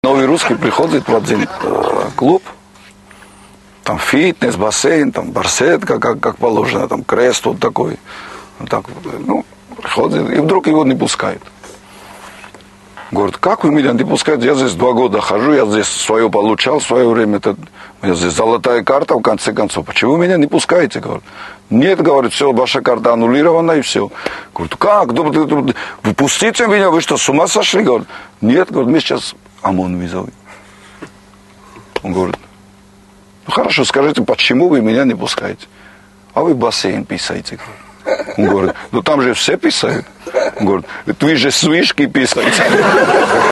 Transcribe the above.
Новый русский приходит в один клуб, там фитнес, бассейн, там барсетка, как положено, там крест вот такой. Вот так, приходит, и вдруг его не пускают. Говорит, как вы меня не пускаете? Я здесь 2 года хожу, я здесь свое получал в свое время. У меня здесь золотая карта, в конце концов. Почему вы меня не пускаете? Говорит, нет, говорит, все, ваша карта аннулирована и все. Говорит, как? Вы пустите меня, вы что, с ума сошли? Говорит, нет, говорит, мы сейчас ОМОН вызовем. Он говорит, хорошо, скажите, почему вы меня не пускаете? А вы в бассейн писаете. Он говорит, там же все писают. Он говорит, вы же с вышки писаете.